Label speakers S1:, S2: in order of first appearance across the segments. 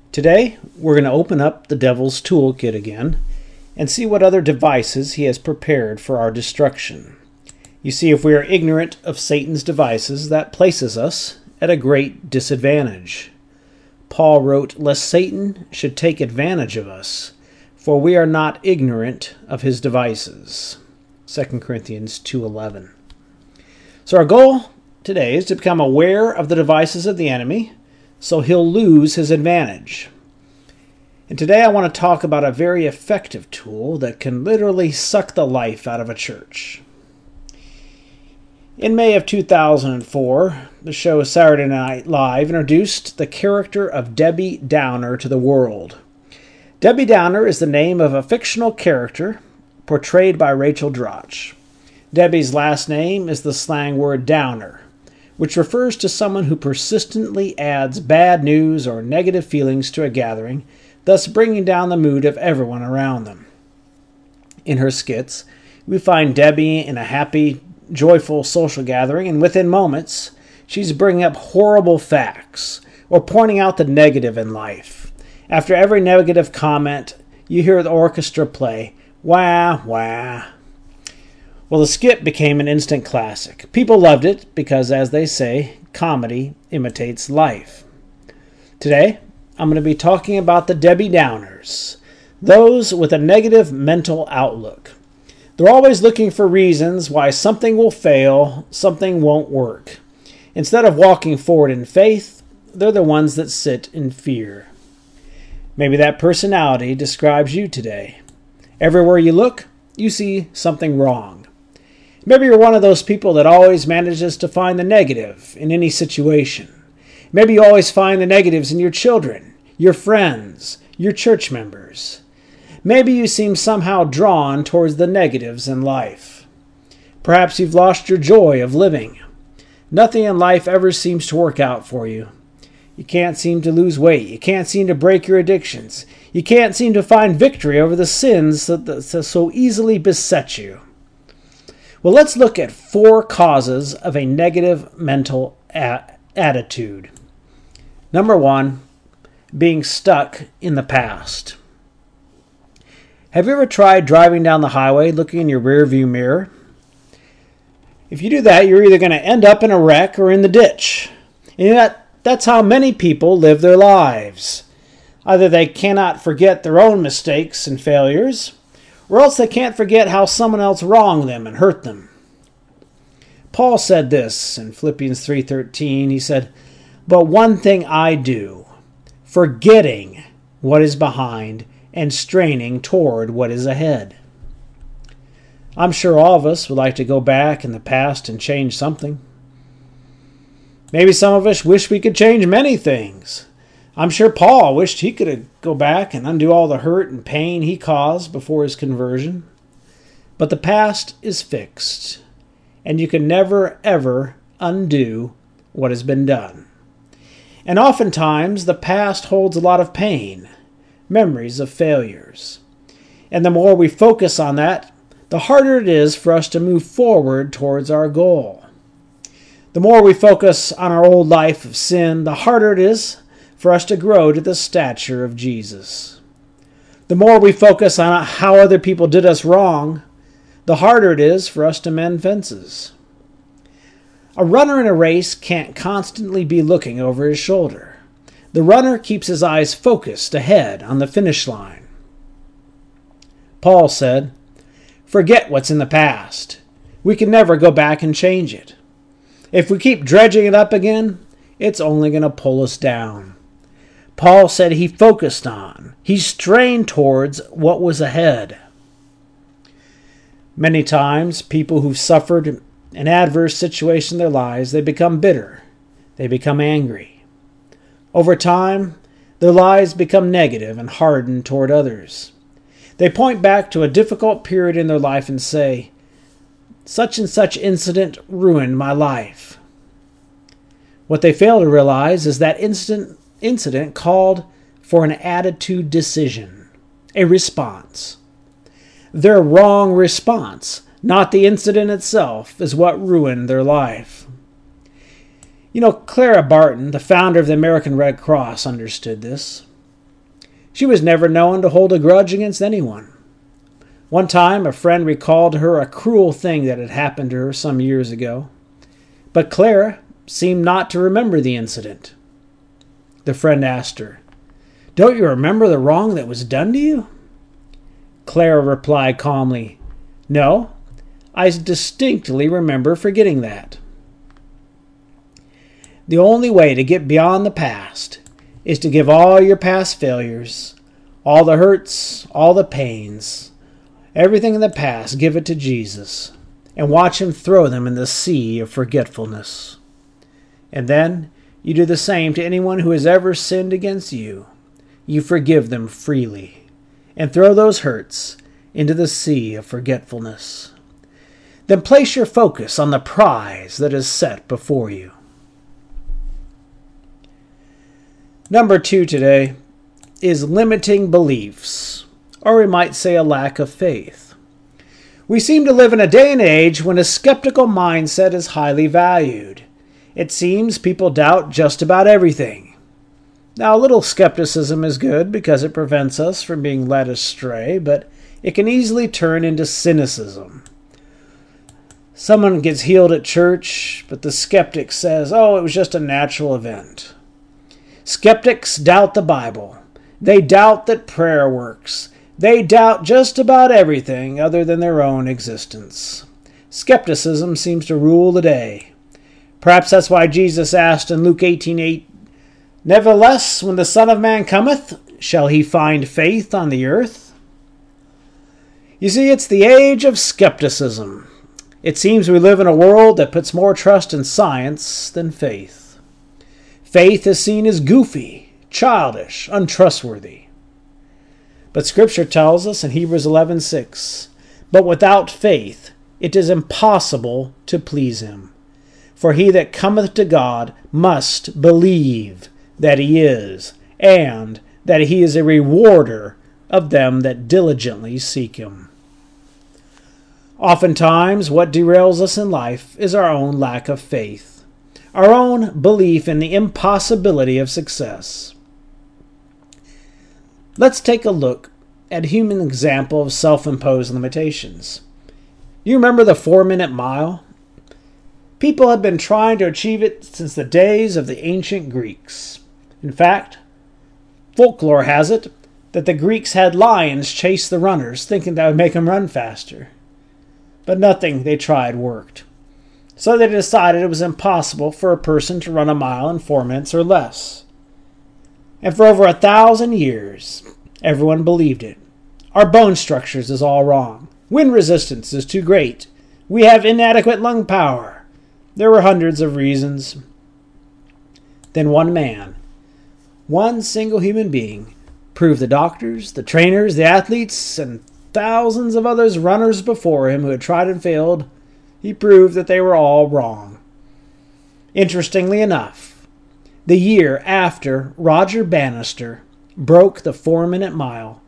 S1: Today, we're going to open up the devil's toolkit again and see what other devices he has prepared for our destruction. You see, if we are ignorant of Satan's devices, that places us at a great disadvantage. Paul wrote, "Lest Satan should take advantage of us, for we are not ignorant of his devices." 2 Corinthians 2:11. So our goal today is to become aware of the devices of the enemy, so he'll lose his advantage. And today I want to talk about a very effective tool that can literally suck the life out of a church. In May of 2004, the show Saturday Night Live introduced the character of Debbie Downer to the world. Debbie Downer is the name of a fictional character portrayed by Rachel Dratch. Debbie's last name is the slang word downer, which refers to someone who persistently adds bad news or negative feelings to a gathering, thus bringing down the mood of everyone around them. In her skits, we find Debbie in a happy, joyful social gathering, and within moments, she's bringing up horrible facts or pointing out the negative in life. After every negative comment, you hear the orchestra play, "Wah, wah." Well, the skit became an instant classic. People loved it because, as they say, comedy imitates life. Today, I'm going to be talking about the Debbie Downers, those with a negative mental outlook. They're always looking for reasons why something will fail, something won't work. Instead of walking forward in faith, they're the ones that sit in fear. Maybe that personality describes you today. Everywhere you look, you see something wrong. Maybe you're one of those people that always manages to find the negative in any situation. Maybe you always find the negatives in your children, your friends, your church members. Maybe you seem somehow drawn towards the negatives in life. Perhaps you've lost your joy of living. Nothing in life ever seems to work out for you. You can't seem to lose weight. You can't seem to break your addictions. You can't seem to find victory over the sins that so easily beset you. Well, let's look at 4 causes of a negative mental attitude. Number 1, being stuck in the past. Have you ever tried driving down the highway looking in your rearview mirror? If you do that, you're either going to end up in a wreck or in the ditch. And that's how many people live their lives. Either they cannot forget their own mistakes and failures, or else they can't forget how someone else wronged them and hurt them. Paul said this in Philippians 3:13. He said, "But one thing I do, forgetting what is behind and straining toward what is ahead." I'm sure all of us would like to go back in the past and change something. Maybe some of us wish we could change many things. I'm sure Paul wished he could go back and undo all the hurt and pain he caused before his conversion. But the past is fixed, and you can never, ever undo what has been done. And oftentimes, the past holds a lot of pain, memories of failures. And the more we focus on that, the harder it is for us to move forward towards our goal. The more we focus on our old life of sin, the harder it is for us to grow to the stature of Jesus. The more we focus on how other people did us wrong, the harder it is for us to mend fences. A runner in a race can't constantly be looking over his shoulder. The runner keeps his eyes focused ahead on the finish line. Paul said, "Forget what's in the past. We can never go back and change it. If we keep dredging it up again, it's only going to pull us down." Paul said he focused on, he strained towards what was ahead. Many times, people who've suffered an adverse situation in their lives, they become bitter. They become angry. Over time, their lives become negative and hardened toward others. They point back to a difficult period in their life and say, "Such and such incident ruined my life." What they fail to realize is that incident called for an attitude decision, a response. Their wrong response, not the incident itself, is what ruined their life. You know, Clara Barton, the founder of the American Red Cross, understood this. She was never known to hold a grudge against anyone. One time, a friend recalled to her a cruel thing that had happened to her some years ago, but Clara seemed not to remember the incident. The friend asked her, "Don't you remember the wrong that was done to you?" Clara replied calmly, "No, I distinctly remember forgetting that." The only way to get beyond the past is to give all your past failures, all the hurts, all the pains, everything in the past, give it to Jesus and watch him throw them in the sea of forgetfulness. And then you do the same to anyone who has ever sinned against you. You forgive them freely and throw those hurts into the sea of forgetfulness. Then place your focus on the prize that is set before you. Number 2 today is limiting beliefs, or we might say a lack of faith. We seem to live in a day and age when a skeptical mindset is highly valued. It seems people doubt just about everything. Now, a little skepticism is good because it prevents us from being led astray, but it can easily turn into cynicism. Someone gets healed at church, but the skeptic says, "Oh, it was just a natural event." Skeptics doubt the Bible. They doubt that prayer works. They doubt just about everything other than their own existence. Skepticism seems to rule the day. Perhaps that's why Jesus asked in Luke 18:8, "Nevertheless, when the Son of Man cometh, shall he find faith on the earth?" You see, it's the age of skepticism. It seems we live in a world that puts more trust in science than faith. Faith is seen as goofy, childish, untrustworthy. But Scripture tells us in Hebrews 11:6, "But without faith it is impossible to please him. For he that cometh to God must believe that he is, and that he is a rewarder of them that diligently seek him." Oftentimes, what derails us in life is our own lack of faith, our own belief in the impossibility of success. Let's take a look at a human example of self-imposed limitations. You remember the 4-minute mile? People have been trying to achieve it since the days of the ancient Greeks. In fact, folklore has it that the Greeks had lions chase the runners, thinking that would make them run faster. But nothing they tried worked. So they decided it was impossible for a person to run a mile in 4 minutes or less. And for over 1,000 years, everyone believed it. Our bone structures is all wrong. Wind resistance is too great. We have inadequate lung power. There were hundreds of reasons. Then one man, one single human being, proved the doctors, the trainers, the athletes, and thousands of others runners before him who had tried and failed, he proved that they were all wrong. Interestingly enough, the year after Roger Bannister broke the 4-minute mile,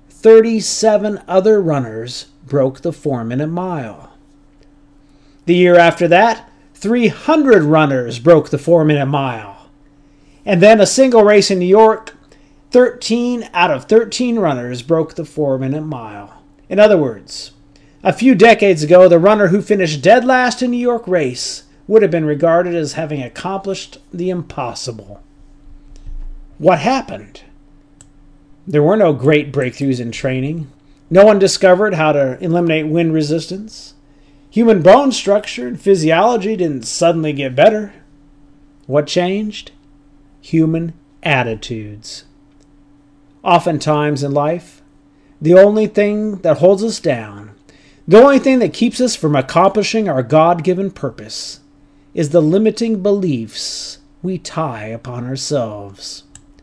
S1: 37 other runners broke the 4-minute mile. The year after that, 300 runners broke the 4-minute mile. And then a single race in New York, 13 out of 13 runners broke the 4-minute mile. In other words, a few decades ago, the runner who finished dead last in New York race would have been regarded as having accomplished the impossible. What happened? There were no great breakthroughs in training. No one discovered how to eliminate wind resistance. Human bone structure and physiology didn't suddenly get better. What changed? Human attitudes. Oftentimes in life, the only thing that holds us down, the only thing that keeps us from accomplishing our God-given purpose, is the limiting beliefs we tie upon ourselves.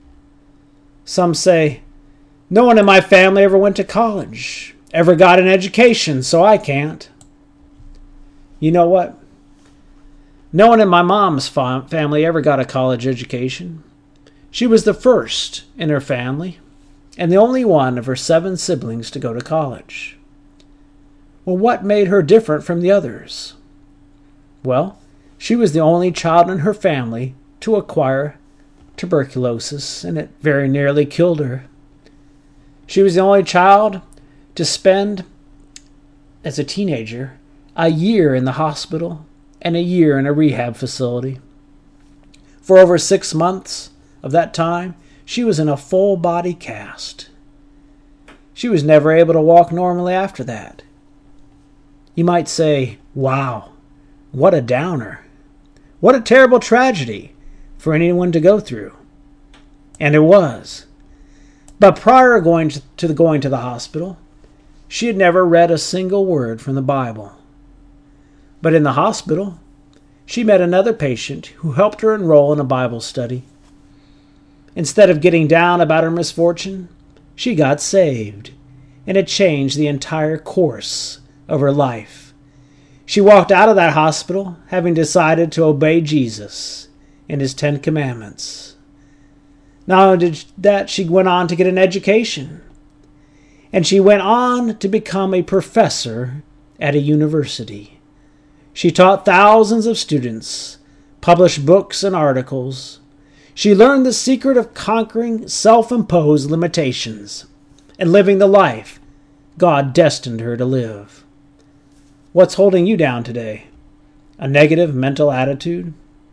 S1: Some say, "No one in my family ever went to college, ever got an education, so I can't." You know what? No one in my mom's family ever got a college education. She was the first in her family, and the only one of her 7 siblings to go to college. Well, what made her different from the others? Well, she was the only child in her family to acquire tuberculosis, and it very nearly killed her. She was the only child to spend, as a teenager, a year in the hospital and a year in a rehab facility. For over 6 months of that time, she was in a full body cast. She was never able to walk normally after that. You might say, wow, what a downer. What a terrible tragedy for anyone to go through. And it was. But prior going to the hospital, she had never read a single word from the Bible. But in the hospital, she met another patient who helped her enroll in a Bible study. Instead of getting down about her misfortune, she got saved, and it changed the entire course of her life. She walked out of that hospital having decided to obey Jesus and his 10 Commandments. Not only did that, she went on to get an education, and she went on to become a professor at a university. She taught thousands of students, published books and articles. She learned the secret of conquering self-imposed limitations and living the life God destined her to live. What's holding you down today? A negative mental attitude?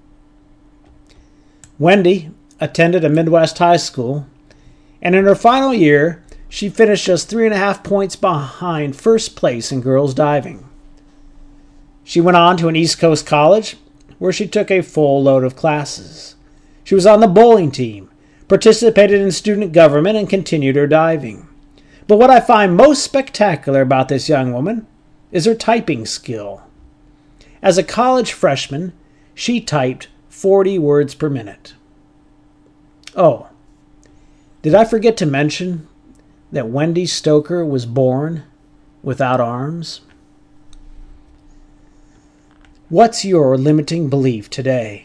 S1: Wendy attended a Midwest high school, and in her final year, she finished just 3.5 points behind first place in girls diving. She went on to an East Coast college where she took a full load of classes. She was on the bowling team, participated in student government, and continued her diving. But what I find most spectacular about this young woman is her typing skill. As a college freshman, she typed 40 words per minute. Oh, did I forget to mention that Wendy Stoker was born without arms? What's your limiting belief today?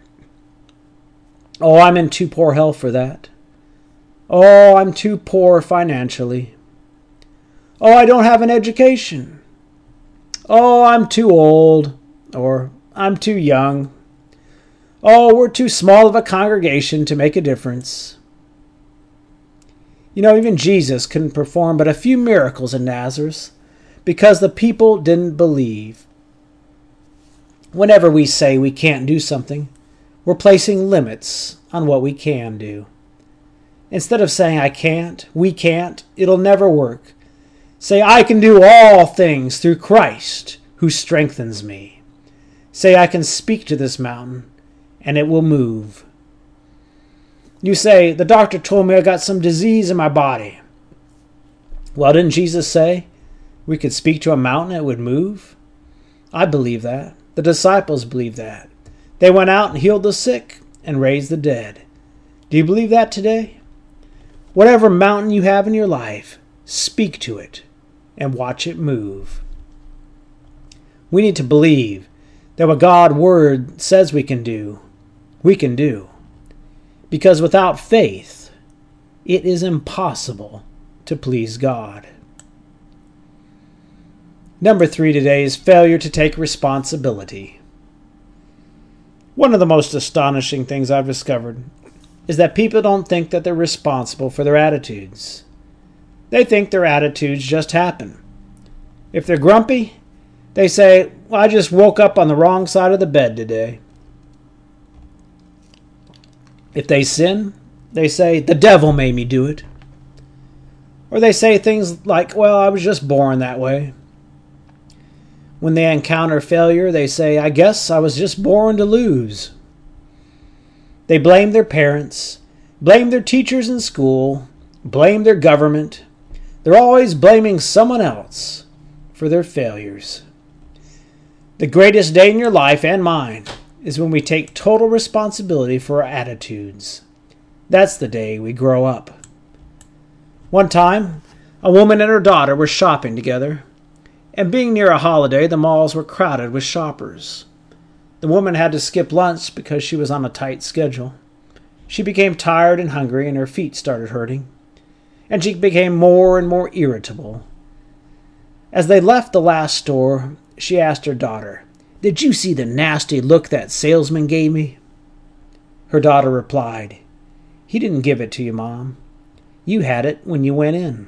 S1: Oh, I'm in too poor health for that. Oh, I'm too poor financially. Oh, I don't have an education. Oh, I'm too old, or I'm too young. Oh, we're too small of a congregation to make a difference. You know, even Jesus couldn't perform but a few miracles in Nazareth because the people didn't believe. Whenever we say we can't do something, we're placing limits on what we can do. Instead of saying I can't, we can't, it'll never work. Say I can do all things through Christ who strengthens me. Say I can speak to this mountain and it will move. You say, the doctor told me I got some disease in my body. Well, didn't Jesus say we could speak to a mountain and it would move? I believe that. The disciples believed that. They went out and healed the sick and raised the dead. Do you believe that today? Whatever mountain you have in your life, speak to it and watch it move. We need to believe that what God's word says we can do, we can do. Because without faith, it is impossible to please God. Number 3 today is failure to take responsibility. One of the most astonishing things I've discovered is that people don't think that they're responsible for their attitudes. They think their attitudes just happen. If they're grumpy, they say, well, I just woke up on the wrong side of the bed today. If they sin, they say, the devil made me do it. Or they say things like, well, I was just born that way. When they encounter failure, they say, I guess I was just born to lose. They blame their parents, blame their teachers in school, blame their government. They're always blaming someone else for their failures. The greatest day in your life and mine is when we take total responsibility for our attitudes. That's the day we grow up. One time, a woman and her daughter were shopping together, and being near a holiday, the malls were crowded with shoppers. The woman had to skip lunch because she was on a tight schedule. She became tired and hungry, and her feet started hurting, and she became more and more irritable. As they left the last store, she asked her daughter, "Did you see the nasty look that salesman gave me?" Her daughter replied, "He didn't give it to you, Mom. You had it when you went in.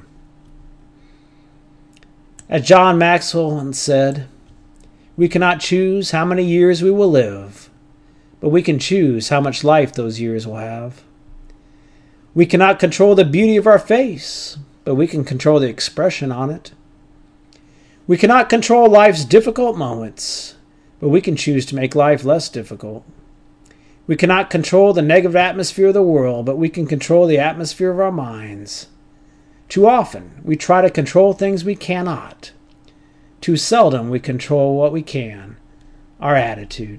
S1: As John Maxwell once said, we cannot choose how many years we will live, but we can choose how much life those years will have. We cannot control the beauty of our face, but we can control the expression on it. We cannot control life's difficult moments, but we can choose to make life less difficult. We cannot control the negative atmosphere of the world, but we can control the atmosphere of our minds. Too often, we try to control things we cannot. Too seldom, we control what we can, our attitude.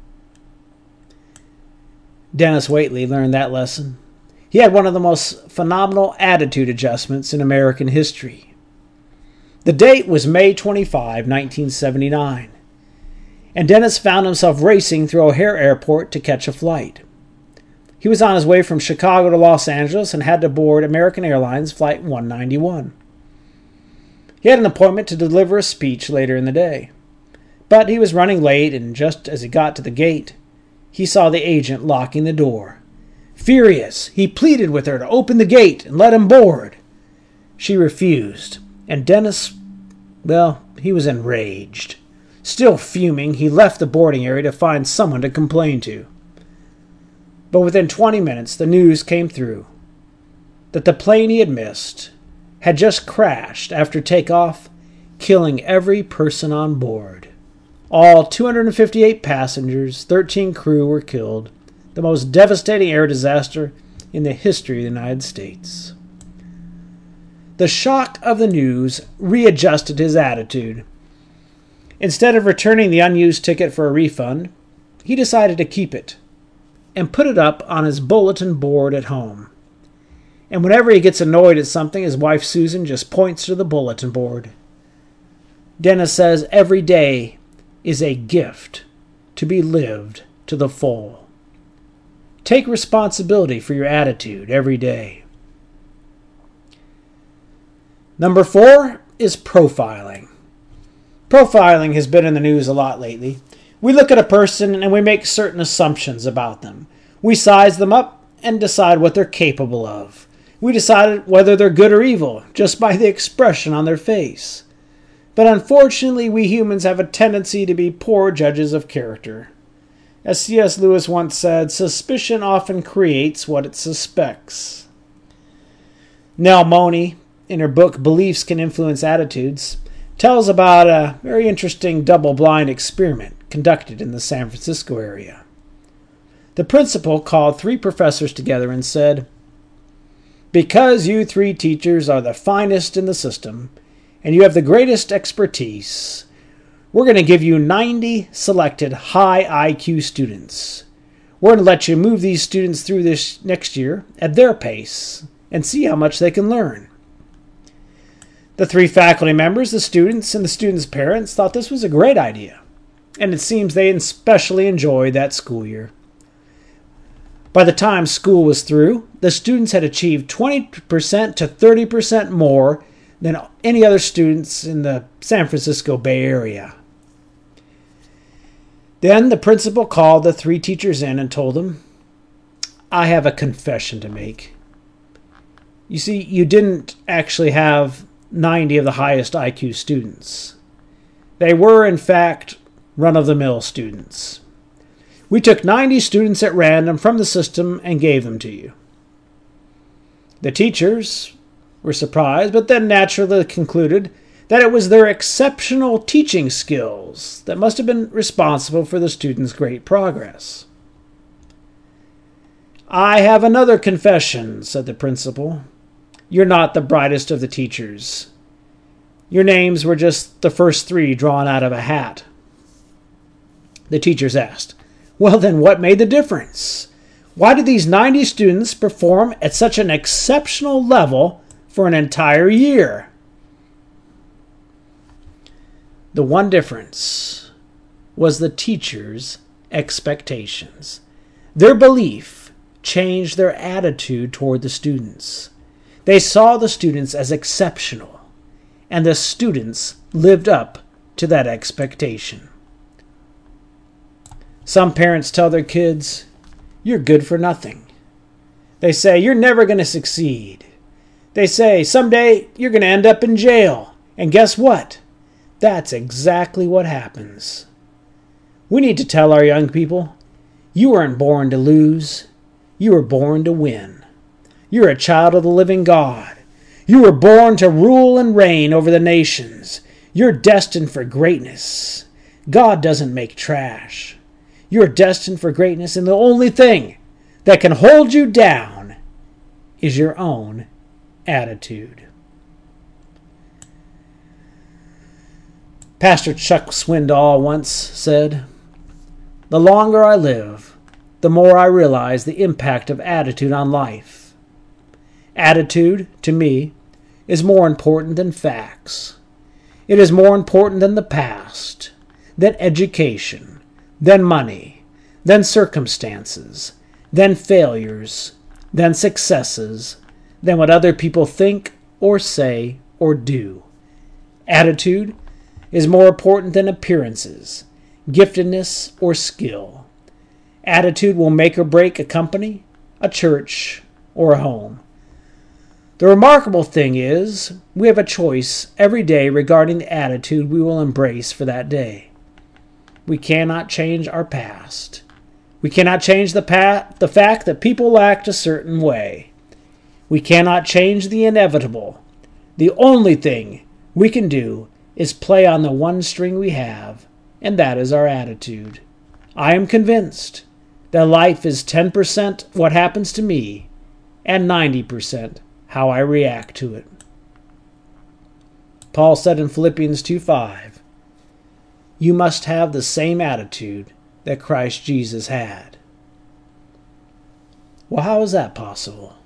S1: Dennis Waitley learned that lesson. He had one of the most phenomenal attitude adjustments in American history. The date was May 25, 1979, and Dennis found himself racing through O'Hare Airport to catch a flight. He was on his way from Chicago to Los Angeles and had to board American Airlines Flight 191. He had an appointment to deliver a speech later in the day, but he was running late, and just as he got to the gate, he saw the agent locking the door. Furious, he pleaded with her to open the gate and let him board. She refused, and Dennis, he was enraged. Still fuming, he left the boarding area to find someone to complain to. But within 20 minutes, the news came through that the plane he had missed had just crashed after takeoff, killing every person on board. All 258 passengers, 13 crew were killed, the most devastating air disaster in the history of the United States. The shock of the news readjusted his attitude. Instead of returning the unused ticket for a refund, he decided to keep it and put it up on his bulletin board at home. And whenever he gets annoyed at something, his wife Susan just points to the bulletin board. Dennis says every day is a gift to be lived to the full. Take responsibility for your attitude every day. Number 4 is profiling. Profiling has been in the news a lot lately. We look at a person and we make certain assumptions about them. We size them up and decide what they're capable of. We decide whether they're good or evil just by the expression on their face. But unfortunately, we humans have a tendency to be poor judges of character. As C.S. Lewis once said, suspicion often creates what it suspects. Nell Mooney, in her book Beliefs Can Influence Attitudes, tells about a very interesting double-blind experiment conducted in the San Francisco area. The principal called 3 professors together and said, "Because you 3 teachers are the finest in the system, and you have the greatest expertise, we're going to give you 90 selected high IQ students. We're going to let you move these students through this next year at their pace and see how much they can learn." The 3 faculty members, the students, and the students' parents thought this was a great idea, and it seems they especially enjoyed that school year. By the time school was through, the students had achieved 20% to 30% more than any other students in the San Francisco Bay Area. Then the principal called the 3 teachers in and told them, "I have a confession to make. You see, you didn't actually have 90 of the highest IQ students. They were, in fact, run-of-the-mill students. We took 90 students at random from the system and gave them to you." The teachers were surprised, but then naturally concluded that it was their exceptional teaching skills that must have been responsible for the students' great progress. "I have another confession," said the principal. "You're not the brightest of the teachers. Your names were just the first 3 drawn out of a hat." The teachers asked, "Well, then what made the difference? Why did these 90 students perform at such an exceptional level for an entire year?" The one difference was the teachers' expectations. Their belief changed their attitude toward the students. They saw the students as exceptional, and the students lived up to that expectation. Some parents tell their kids, "You're good for nothing." They say, "You're never going to succeed." They say, someday you're going to end up in jail. And guess what? That's exactly what happens. We need to tell our young people, you weren't born to lose. You were born to win. You're a child of the living God. You were born to rule and reign over the nations. You're destined for greatness. God doesn't make trash. You're destined for greatness, and the only thing that can hold you down is your own attitude. Pastor Chuck Swindoll once said, "The longer I live, the more I realize the impact of attitude on life. Attitude, to me, is more important than facts. It is more important than the past, than education, than money, than circumstances, than failures, than successes, than what other people think or say or do. Attitude is more important than appearances, giftedness, or skill. Attitude will make or break a company, a church, or a home. The remarkable thing is, we have a choice every day regarding the attitude we will embrace for that day. We cannot change our past. We cannot change the fact that people act a certain way. We cannot change the inevitable. The only thing we can do is play on the one string we have, and that is our attitude. I am convinced that life is 10% what happens to me and 90% how I react to it. Paul said in Philippians 2:5, "You must have the same attitude that Christ Jesus had." Well, how is that possible?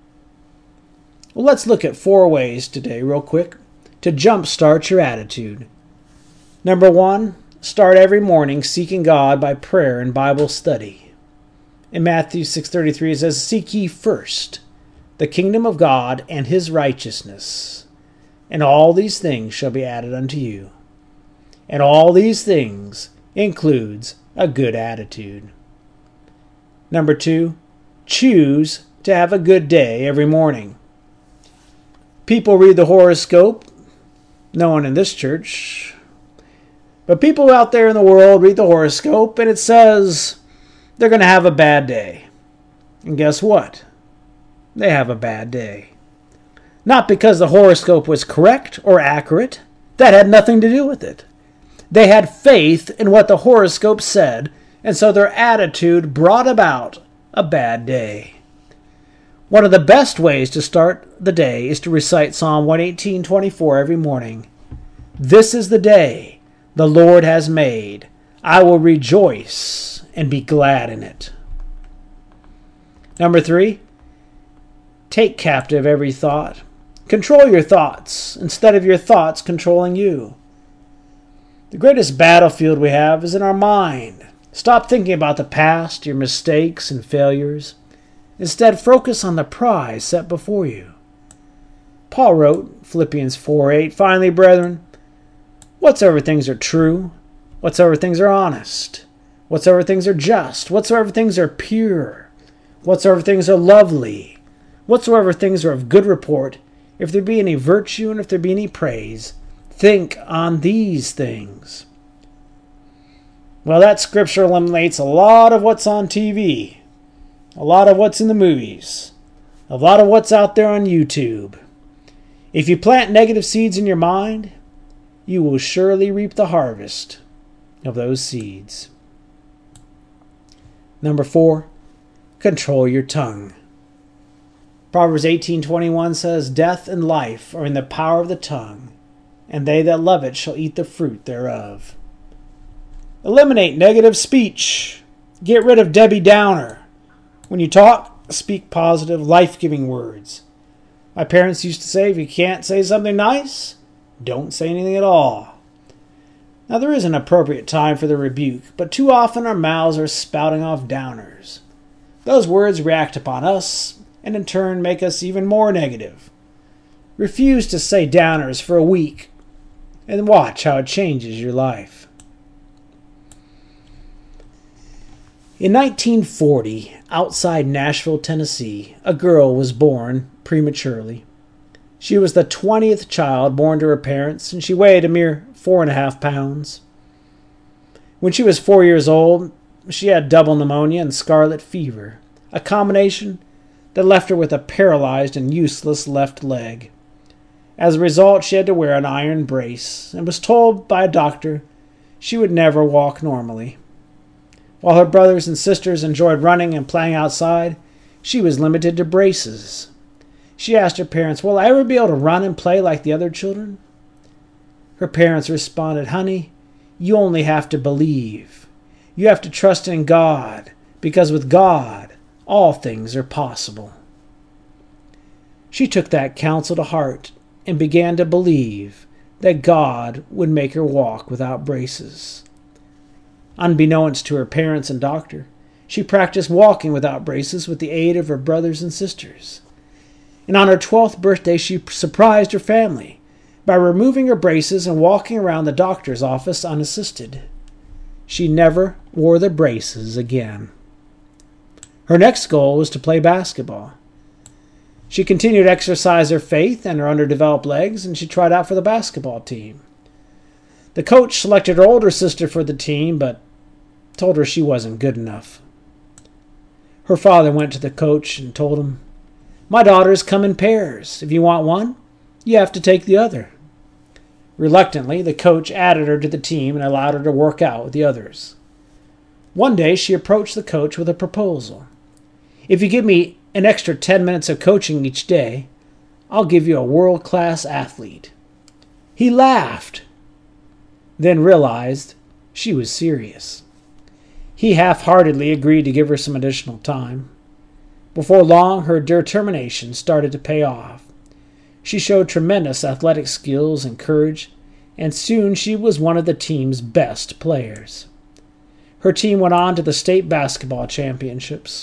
S1: Well, let's look at 4 ways today, real quick, to jumpstart your attitude. Number 1, start every morning seeking God by prayer and Bible study. In Matthew 6:33 it says, "Seek ye first the kingdom of God and his righteousness, and all these things shall be added unto you." And all these things includes a good attitude. Number 2, choose to have a good day every morning. People read the horoscope, no one in this church, but people out there in the world read the horoscope and it says they're going to have a bad day. And guess what? They have a bad day. Not because the horoscope was correct or accurate. That had nothing to do with it. They had faith in what the horoscope said, and so their attitude brought about a bad day. One of the best ways to start the day is to recite Psalm 118:24 every morning. "This is the day the Lord has made. I will rejoice and be glad in it." Number 3, take captive every thought. Control your thoughts instead of your thoughts controlling you. The greatest battlefield we have is in our mind. Stop thinking about the past, your mistakes and failures. Instead, focus on the prize set before you. Paul wrote, Philippians 4:8, "Finally, brethren, whatsoever things are true, whatsoever things are honest, whatsoever things are just, whatsoever things are pure, whatsoever things are lovely, whatsoever things are of good report, if there be any virtue and if there be any praise, think on these things." Well, that scripture eliminates a lot of what's on TV, a lot of what's in the movies, a lot of what's out there on YouTube. If you plant negative seeds in your mind, you will surely reap the harvest of those seeds. Number 4, control your tongue. Proverbs 18:21 says, "Death and life are in the power of the tongue, and they that love it shall eat the fruit thereof." Eliminate negative speech. Get rid of Debbie Downer. When you talk, speak positive, life-giving words. My parents used to say, if you can't say something nice, don't say anything at all. Now, there is an appropriate time for the rebuke, but too often our mouths are spouting off downers. Those words react upon us, and in turn make us even more negative. Refuse to say downers for a week, and watch how it changes your life. In 1940, outside Nashville, Tennessee, a girl was born prematurely. She was the 20th child born to her parents, and she weighed a mere 4.5 pounds. When she was 4 years old, she had double pneumonia and scarlet fever, a combination that left her with a paralyzed and useless left leg. As a result, she had to wear an iron brace and was told by a doctor she would never walk normally. While her brothers and sisters enjoyed running and playing outside, she was limited to braces. She asked her parents, "Will I ever be able to run and play like the other children?" Her parents responded, "Honey, you only have to believe. You have to trust in God, because with God, all things are possible." She took that counsel to heart and began to believe that God would make her walk without braces. Unbeknownst to her parents and doctor, she practiced walking without braces with the aid of her brothers and sisters. And on her 12th birthday, she surprised her family by removing her braces and walking around the doctor's office unassisted. She never wore the braces again. Her next goal was to play basketball. She continued to exercise her faith and her underdeveloped legs, and she tried out for the basketball team. The coach selected her older sister for the team, but told her she wasn't good enough. Her father went to the coach and told him, "My daughters come in pairs. If you want one, you have to take the other." Reluctantly, the coach added her to the team and allowed her to work out with the others. One day, she approached the coach with a proposal. "If you give me an extra 10 minutes of coaching each day, I'll give you a world-class athlete." He laughed, then realized she was serious. He half-heartedly agreed to give her some additional time. Before long, her determination started to pay off. She showed tremendous athletic skills and courage, and soon she was one of the team's best players. Her team went on to the state basketball championships.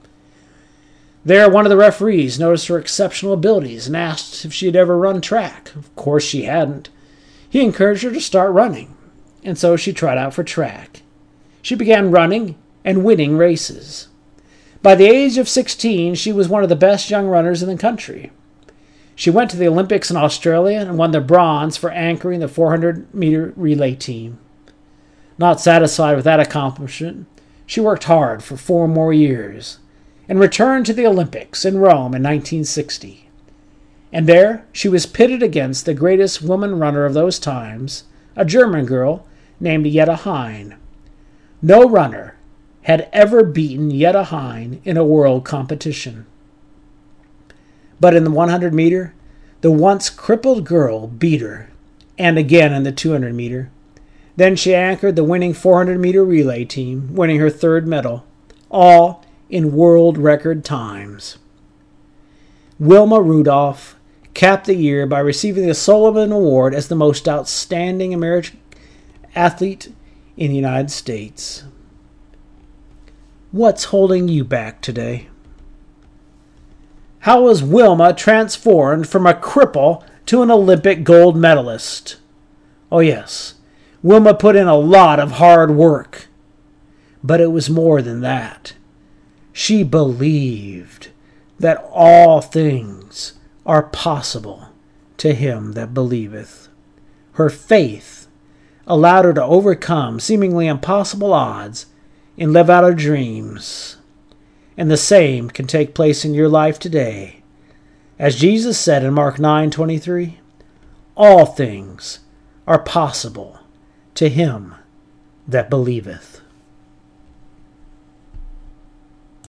S1: There, one of the referees noticed her exceptional abilities and asked if she had ever run track. Of course she hadn't. He encouraged her to start running, and so she tried out for track. She began running and winning races. By the age of 16, she was one of the best young runners in the country. She went to the Olympics in Australia and won the bronze for anchoring the 400-meter relay team. Not satisfied with that accomplishment, she worked hard for 4 more years and returned to the Olympics in Rome in 1960. And there she was pitted against the greatest woman runner of those times, a German girl named Jetta Hein. No runner had ever beaten Jetta Hein in a world competition. But in the 100-meter, the once crippled girl beat her, and again in the 200-meter. Then she anchored the winning 400-meter relay team, winning her 3rd medal, all in world record times. Wilma Rudolph capped the year by receiving the Sullivan Award as the most outstanding American athlete in the United States. What's holding you back today? How was Wilma transformed from a cripple to an Olympic gold medalist? Oh yes, Wilma put in a lot of hard work. But it was more than that. She believed that all things are possible to him that believeth. Her faith allowed her to overcome seemingly impossible odds and live out her dreams. And the same can take place in your life today. As Jesus said in Mark 9:23, all things are possible to him that believeth.